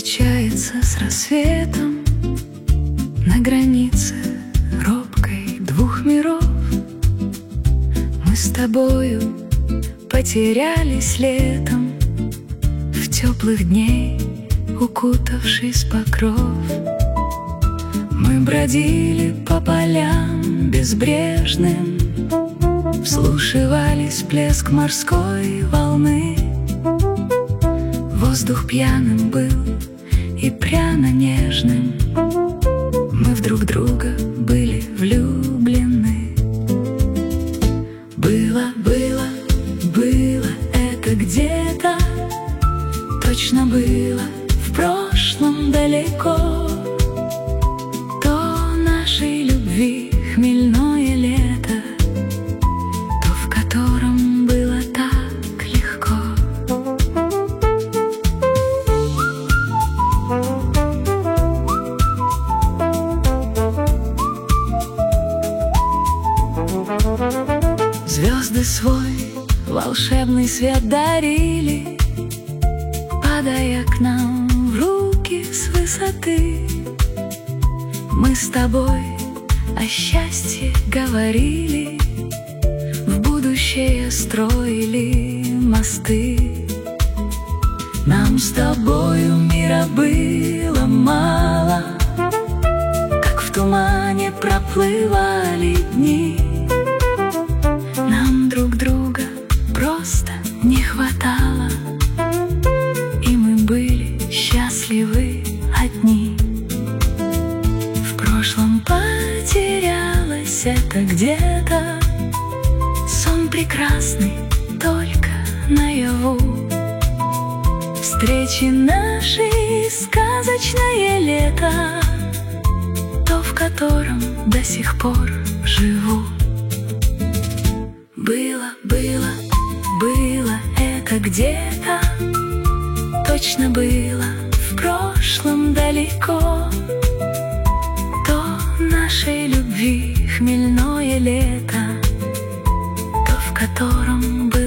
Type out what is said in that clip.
встречается с рассветом на границе робкой двух миров. Мы с тобою потерялись летом, в теплых дней укутавшись в покров. Мы бродили по полям безбрежным, вслушивались в плеск морской волны. Воздух пьяным был и пряно-нежным, мы в друг друга были влюблены. Было это где-то, точно было в прошлом далеко. То нашей любви хмельное лето, то, в котором было так легко. Звезды свой волшебный свет дарили, падая к нам в руки с высоты. Мы с тобой о счастье говорили, в будущее строили мосты. Нам с тобою мира было мало, как в тумане проплывали дни. Нам друг друга просто не хватало, и мы были счастливы одни. В прошлом потерялось это где-то, сон прекрасный только наяву. Встречи наши сказочное лето, то, в котором до сих пор живу. Было это где-то, точно было в прошлом далеко. То нашей любви хмельное лето, то, в котором было